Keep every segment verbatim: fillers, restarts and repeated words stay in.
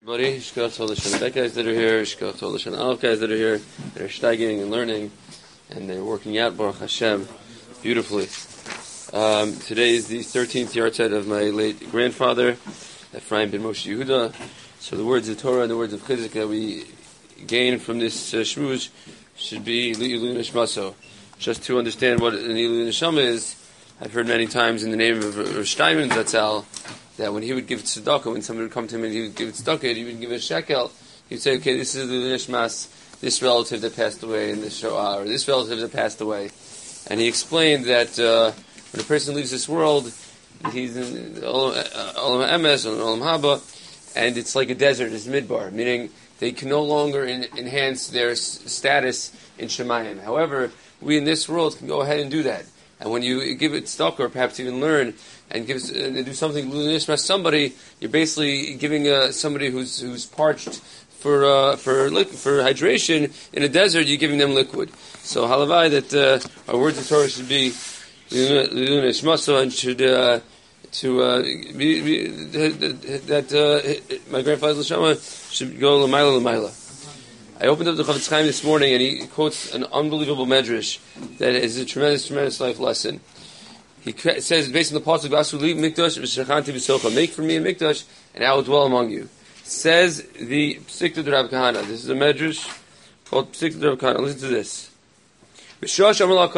Everybody, Shkach Tol L'Shan Bet guys that are here, Shkach Tol L'Shan Aleph guys that are here, that are steiging and learning, and they're working out, Baruch Hashem, beautifully. Um, today is the thirteenth yahrzeit of my late grandfather, Ephraim ben Moshe Yehuda. So the words of Torah and the words of Chizuk that we gain from this uh, shmuz should be Li'ilui Nishmaso. Just to understand what an Li'ilui Neshama is, I've heard many times in the name of Rosh Steinman Zatzal, that when he would give tzedakah, when somebody would come to him and he would give tzedakah, he would give a shekel, he'd say, okay, this is the nishmas, this relative that passed away in the Shoah, or this relative that passed away. And he explained that uh, when a person leaves this world, he's in Olam Emes, or Olam Haba, and it's like a desert, it's midbar, meaning they can no longer in, enhance their s- status in Shemayim. However, we in this world can go ahead and do that. And when you give it tzedakah, or perhaps even learn, and give, uh, do something to somebody, you're basically giving uh, somebody who's who's parched for uh, for li- for hydration in a desert. You're giving them liquid. So halavai that uh, our words of Torah should be nishmaso and should uh, to uh, be, be, that uh, my grandfather's neshama should go l'mayla l'mayla. I opened up the Chofetz Chaim this morning, and he quotes an unbelievable medrash that is a tremendous, tremendous life lesson. He says, based on the pasuk, "Vasuli mikdash v'shachanti v'socha," make for me a mikdash, and I will dwell among you. Says the Psikta de Rav Kahana. This is a medrash called Psikta de Rav Kahana. Listen to this. B'shash amarlo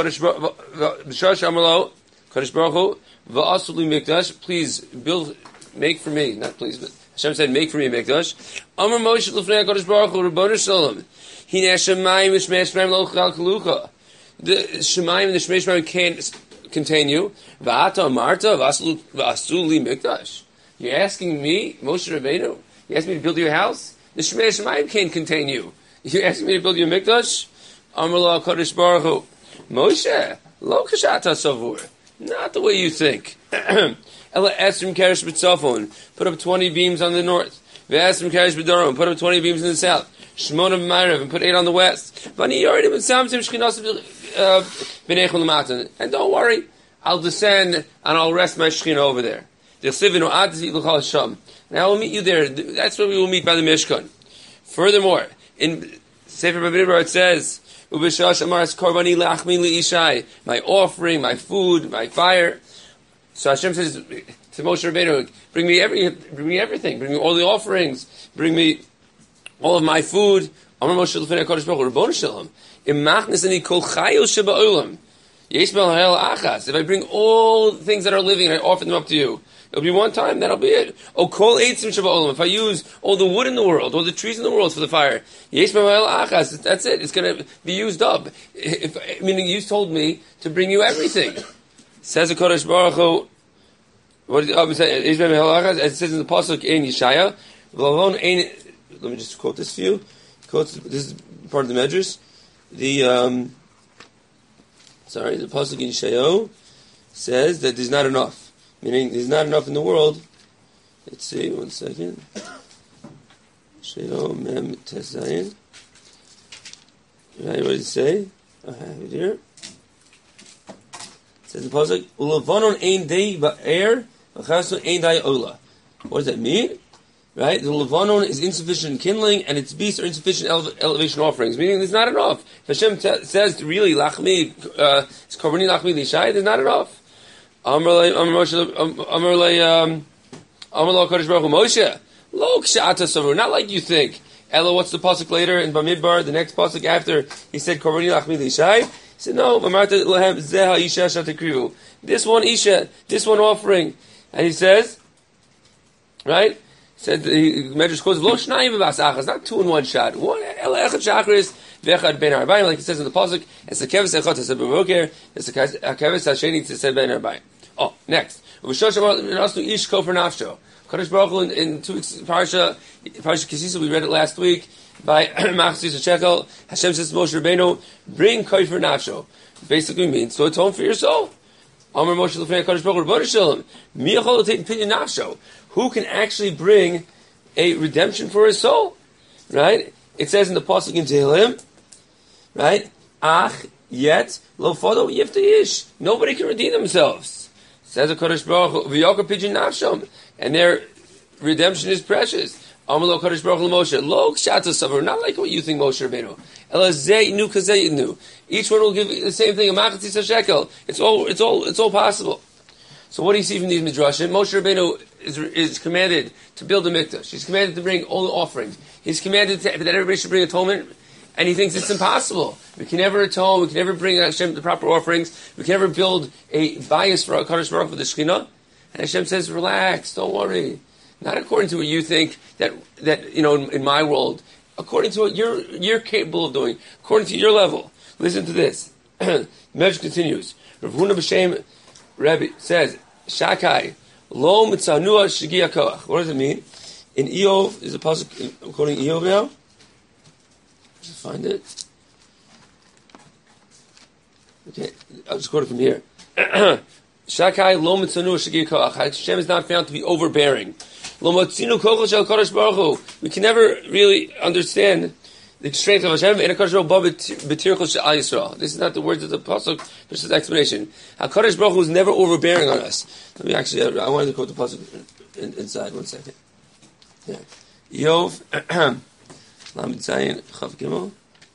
Kadosh Baruch Hu v'asuli mikdash. Please build, make for me, not please, but Hashem said, make for me a mikdash. Amar Moshe l'fnei Kadosh Baruch Hu Rabbanu Shalom. Hine Shemayim v'shmei Shemayim lo chal kalucha. The Shemayim and the Shmei Shemayim can't contain you. V'ata Marta v'asuli mikdash. You're asking me, Moshe Rabbeinu, you asking me to build your house? The Shmei Shemayim can't contain you. You're asking me to build your mikdash? Amar lo Kadosh Baruch Hu. Moshe, lo kashata savur. Not the way you think. Ela esrim keresh b'tzafon. Put up twenty beams on the north. Ve'esrim keresh b'darom. Put up twenty beams in the south. Shmona b'mayrav. And put eight on the west. V'ani yoredim b'tzamtim shchinasim b'neichel l'matan. And don't worry, I'll descend and I'll rest my shechina over there. And I will meet you there. That's where we will meet by the Mishkan. Furthermore, in Sefer Bamidbar it says, "Ubishash amaras korvani lachmi liishai." My offering, my food, my fire. So Hashem says to Moshe Rabbeinu, "Bring me every, bring me everything. Bring me all the offerings. Bring me all of my food." Amar Moshe l'fnei Kadosh Baruch Hu, Rabbanu Shalom, imachnesani kol chayil sheba'olam. Yesh b'ha'el achas. If I bring all the things that are living and I offer them up to you, it'll be one time. That'll be it. O kol eitzim sheba'olam. If I use all the wood in the world, all the trees in the world for the fire, yesh b'ha'el achas. That's it. It's going to be used up. If, I mean, you told me to bring you everything. Says the Kadosh Baruch Hu, what did it say? It says in the pasuk in Yeshaya, let me just quote this for you. Quotes, this is part of the Medrash. The um, sorry, the pasuk in Yeshayahu says that there's not enough. Meaning, there's not enough in the world. Let's see, one second. Yeshayahu Mem Tezayin. Right, what did it say? I have it here. It says the pasuk, "Ulavanon ein dei ba'er, v'chasu ein dai ola." What does that mean? Right? The Levanon is insufficient kindling, and its beasts are insufficient ele- elevation offerings. Meaning, there's not enough. If Hashem t- says, really, lachmi, uh, it's korvani lachmi lishai, there's not enough. Amar le, Amar Moshe, Amar le, um, Amar lo Kadosh Baruch Hu, Moshe, lo ksha'ata savur, not like you think. Ella, what's the pasuk later in Bamidbar, the next pasuk after he said korvani lachmi lishai? He said, no, Mamarta lehem zeha isha shatakrivu. This one isha, this one offering. And he says, right? Said the Medrash quotes, "Lo shnayim v'basachas," not two in one shot. One ela echad shachris v'echad ben arbaim, like it says in the pasuk. It's the keves echad to b'boker. It's the keves hasheni to say ben arbaim. Oh, next. V'shosh nasu ish kofer nafsho. Kadosh Baruch Hu in, in two weeks parsha parsha Kisisa, we read it last week by Machzis Shekel. Hashem says to Moshe Rabbeinu, "Bring kofer nafsho." Basically means to atone for your soul. Amar Moshe l'fnei Kadosh Baruch Hu, Rabbanu Shalom, mi yachol l'teit pinyan nafsho. Who can actually bring a redemption for his soul? Right? It says in the pasuk in Tehillim, right? Ach yet lo fado yiftayish. Nobody can redeem themselves. Says the Kadosh Baruch Hu, v'yokar pidyon nafshom, and their redemption is precious. Amalo Kadosh Baruch Hu Moshe, Lo Kshata Savar, not like what you think Moshe Rabbeinu. Elazei Nu Kazei Nu. Each one will give the same thing, a Machatzis shekel. It's all, it's all, it's all possible. So what do you see from these midrashim? Moshe Rabbeinu is, is commanded to build a mikdash. He's commanded to bring all the offerings. He's commanded to, that everybody should bring atonement, and he thinks it's impossible. We can never atone. We can never bring Hashem the proper offerings. We can never build a bias for Kadosh Baruch Hu for the Shekhinah. And Hashem says, "Relax, don't worry." Not according to what you think that that you know in, in my world. According to what you're you're capable of doing. According to your level. Listen to this. The message continues. Rav Huna B'Shem Rebbe says, Shakai, lo mitzanua shigia koach. What does it mean? In Eov, is a pasuk, I'm quoting Eov now. Just find it. Okay, I'll just quote it from here. Shakai, lo mitzanua shigia koach. Hashem is not found to be overbearing. Lo motzinu kochel shel Kadosh Baruch Hu. We can never really understand the strength of Hashem. This is not the words of the pasuk. This is the explanation. HaKadosh Baruch Hu is never overbearing on us. Let me actually. I wanted to quote the pasuk in, inside. One second. Yeah. Yov Lamed Zayin Chav Gimel.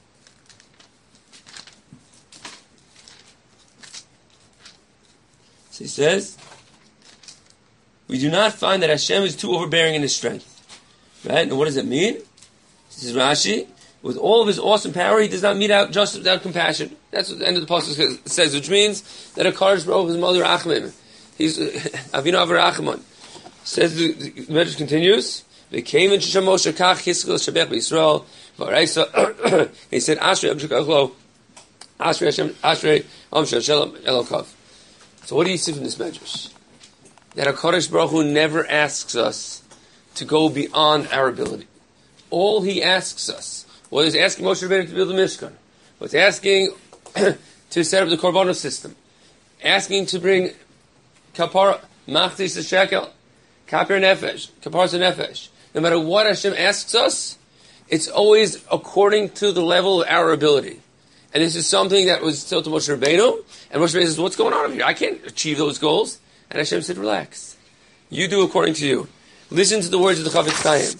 So he says, we do not find that Hashem is too overbearing in His strength. Right? And what does it mean? This is Rashi. With all of His awesome power, He does not mete out justice without compassion. That's what the end of the pasuk says, which means that a Kadosh Baruch Hu is Mother Rachmim. He's Avinu Av Rachman. Says the, the message continues. They came in Sheshem Moshe Kach Hiskil Shabech B'Yisrael V'Araisa. He said, Ashrei Am Shekachlo, Ashrei Hashem, Ashrei Am Shalom Elokav. So what do you see from this message? That a Kadosh Baruch Hu never asks us to go beyond our ability. All He asks us, well, He's asking Moshe Rabbeinu to build a Mishkan, but He's asking to set up the Korbanos system, asking to bring Kapara, Machtis the Shekel, Kapir Nefesh, Kapar Nefesh. No matter what Hashem asks us, it's always according to the level of our ability. And this is something that was told to Moshe Rabbeinu, and Moshe Rabbeinu says, what's going on over here? I can't achieve those goals. And Hashem said, relax. You do according to you. Listen to the words of the Chavetz Chaim.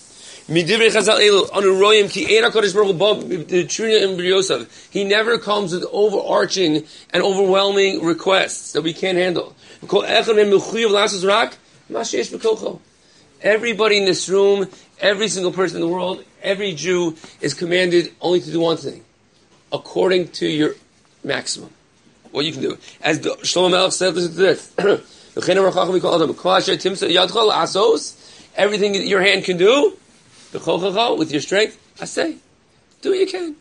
He never comes with overarching and overwhelming requests that we can't handle. Everybody in this room, every single person in the world, every Jew is commanded only to do one thing, according to your maximum. What you can do. As Shlomo Melech said, listen to this. Everything that your hand can do, with your strength, I say, do what you can.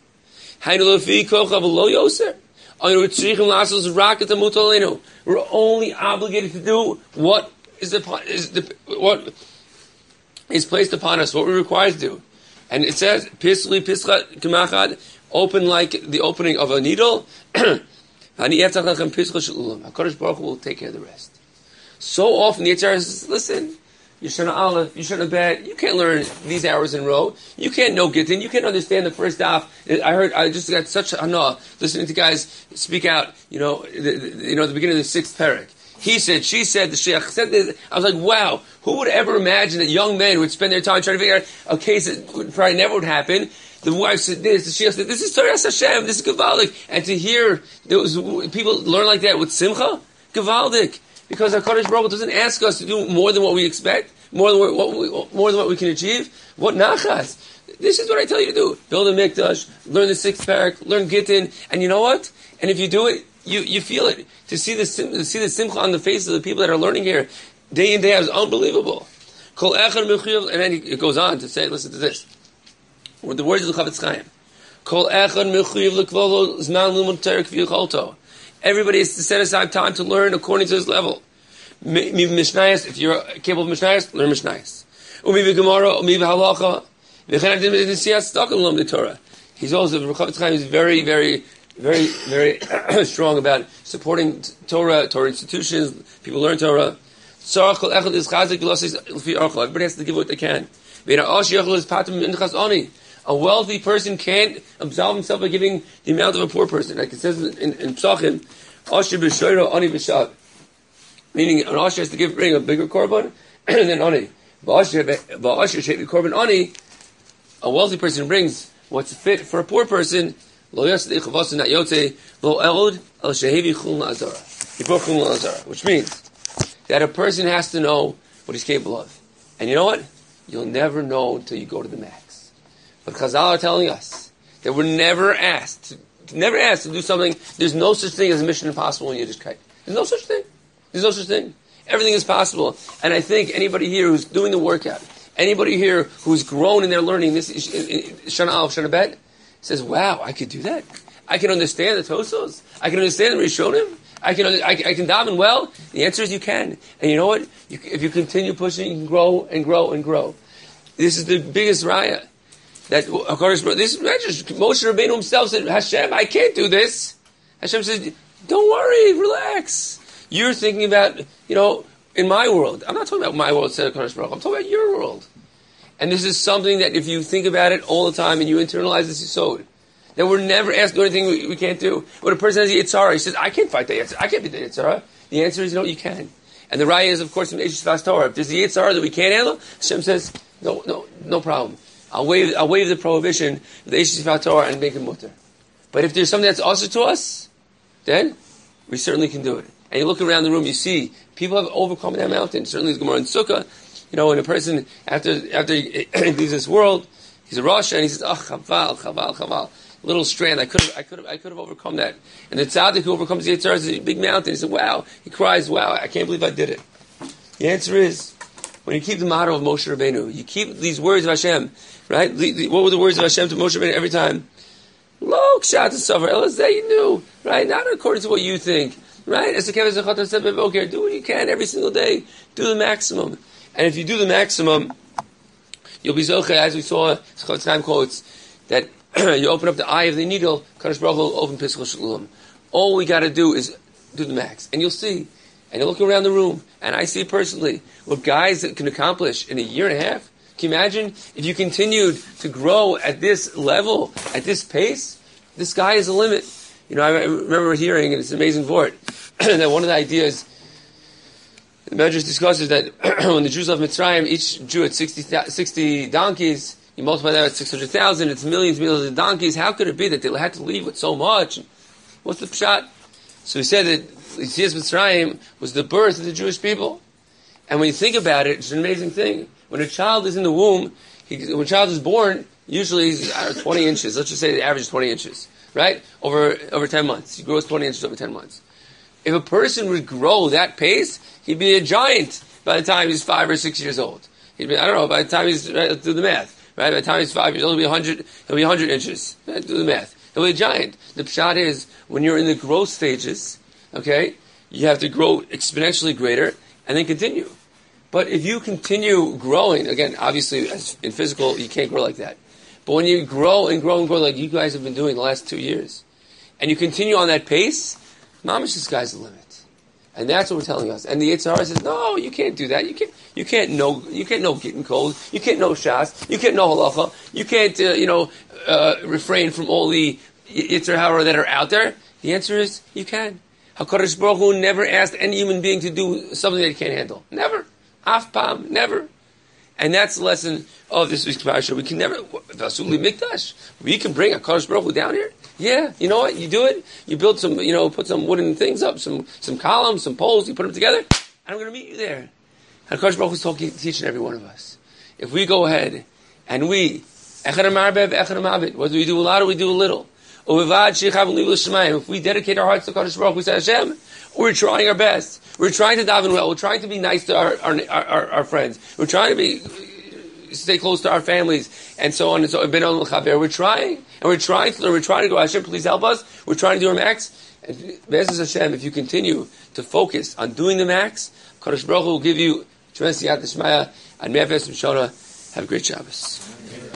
We're only obligated to do what is the, is the what is placed upon us, what we're required to do. And it says, Pisli Pischa Kemachad, open like the opening of a needle. HaKadosh Baruch Hu will take care of the rest. So often the Yetzer Hara says, listen, Yeshana Aleph, Yeshana Bet, you can't learn these hours in a row. You can't know Gittin. You can't understand the first daf. I heard, I just got such a hana listening to guys speak out, you know, the, the, you know, the beginning of the sixth parak. He said, she said, the Sheikh said this. I was like, wow, who would ever imagine that young men would spend their time trying to figure out a case that would probably never would happen? The wife said this, the Sheikh said, this is Torah Hashem, this is Gavaldik. And to hear those people learn like that with Simcha, Gavaldik. Because HaKadosh Baruch Hu doesn't ask us to do more than what we expect, more than what we, more than what we can achieve. What nachas? This is what I tell you to do. Build a mikdash, learn the sixth parak, learn Gittin, and you know what? And if you do it, you, you feel it. To see the to see the simcha on the faces of the people that are learning here, day in day out, is unbelievable. And then it goes on to say, listen to this. With the words of the Chavetz Chaim. Everybody has to set aside time to learn according to his level. If you're capable of Mishnayos, learn Mishnayos. He's also, the Chavetz Chaim is very, very, very, very strong about supporting Torah, Torah institutions, people learn Torah. Everybody has to give what they can. A wealthy person can't absolve himself by giving the amount of a poor person. Like it says in, in Psachim, Asher b'shoiro ani b'shav. Meaning an Asher has to give, bring a bigger korban than Ani. Korban Ani, a wealthy person brings what's fit for a poor person. Lo yasdi chavasu not yote lo elod el shehevi chulna azara. He brought chulna azara, which means that a person has to know what he's capable of. And you know what? You'll never know until you go to the max. But Chazal are telling us that we're never asked, to, never asked to do something. There's no such thing as a mission impossible in Yiddishkeit. There's no such thing. There's no such thing. Everything is possible. And I think anybody here who's doing the workout, anybody here who's grown in their learning, this Shana Aleph, Shana Bet, says, wow, I could do that. I can understand the Tosos. I can understand the Rishonim. I can I, I can daven well. The answer is you can. And you know what? You, if you continue pushing, you can grow and grow and grow. This is the biggest raya. That this is not just Moshe Rabbeinu himself said, Hashem, I can't do this. Hashem says, don't worry, relax. You're thinking about, you know, in my world. I'm not talking about my world, said HaKadosh Baruch Hu. I'm talking about your world. And this is something that if you think about it all the time and you internalize this yesod, that we're never asked to do anything we, we can't do. When a person has a Yitzhara, he says, I can't fight the Yitzhara. I can't be the Yitzhara. The answer is, no, you can. And the raya is, of course, in Eish Sfas Torah. If there's a Yitzhara that we can't handle, Hashem says, no, no, no problem. I'll waive, I'll waive the prohibition of the Eish Sfas Torah and make it mutter. But if there's something that's also to us, then we certainly can do it. And you look around the room, you see people have overcome that mountain. Certainly, the Gemara in Sukkah. You know, when a person, after after he leaves this world, he's a Rosh, and he says, "Ah, oh, chaval, chaval, chaval." Little strand, I could have, I could have, I could have overcome that. And the tzaddik who overcomes the Yitzhar is a big mountain. He said, "Wow!" He cries, "Wow! I can't believe I did it." The answer is, when you keep the motto of Moshe Rabbeinu, you keep these words of Hashem, right? What were the words of Hashem to Moshe Rabbeinu every time? Lo kshat suffer, you knew, right? Not according to what you think, right? As the Kevin Zechata said, okay, do what you can every single day. Do the maximum. And if you do the maximum, you'll be zocheh, as we saw, Chofetz Chaim quotes, that you open up the eye of the needle, Kadosh Baruch Hu will open Pischal Shalom. All we got to do is do the max. And you'll see, and you look around the room, and I see personally, what guys that can accomplish in a year and a half. Can you imagine if you continued to grow at this level, at this pace? The sky is the limit. You know, I remember hearing, and it's an amazing word, that one of the ideas the Medrash discusses that when the Jews left Mitzrayim, each Jew had sixty, sixty donkeys. You multiply that with six hundred thousand, it's millions and millions of donkeys. How could it be that they had to leave with so much? What's the pshat? So he said that Yetzias Mitzrayim was the birth of the Jewish people. And when you think about it, it's an amazing thing. When a child is in the womb, he, when a child is born, usually he's uh, twenty inches. Let's just say the average is twenty inches, right? Over over ten months. He grows twenty inches over ten months. If a person would grow that pace, he'd be a giant by the time he's five or six years old. He'd be, I don't know, by the time he's, right, let's do the math, right? By the time he's five years old, he'll be one hundred, he'll be one hundred inches. Right? Do the math. He'll be a giant. The pshat is, when you're in the growth stages, okay, you have to grow exponentially greater and then continue. But if you continue growing, again, obviously, as in physical, you can't grow like that. But when you grow and grow and grow like you guys have been doing the last two years, and you continue on that pace, mamish, the sky's the limit. And that's what we're telling us. And the Yitzhar says, no, you can't do that. You can't, you can't know, you can't know getting cold. You can't know shas. You can't know halacha. You can't, uh, you know, uh, refrain from all the Yitzhar hara that are out there. The answer is, you can. HaKadosh Baruch Hu never asked any human being to do something that he can't handle. Never. Afpam. Never. And that's the lesson of this week's parasha. We can never, Vasuli Mikdash. We can bring HaKadosh Baruch Hu down here. Yeah, you know what? You do it. You build some, you know, put some wooden things up, some some columns, some poles. You put them together, and I'm going to meet you there. And HaKadosh Baruch Hu is talking, teaching every one of us. If we go ahead and we, echad marbev, echad mavit, whether we do a lot or we do a little, if we dedicate our hearts to HaKadosh Baruch Hu, we say, Hashem, we're trying our best. We're trying to daven well. We're trying to be nice to our our, our, our friends. We're trying to be stay close to our families, and so on and so on. We're trying, and we're trying to learn. We're trying to go, Hashem, please help us. We're trying to do our max. And Be'ezus Hashem, if you continue to focus on doing the max, Kadosh Baruch Hu will give you tremendous yad d'shmaya and me'aves and shona. Have a great Shabbos.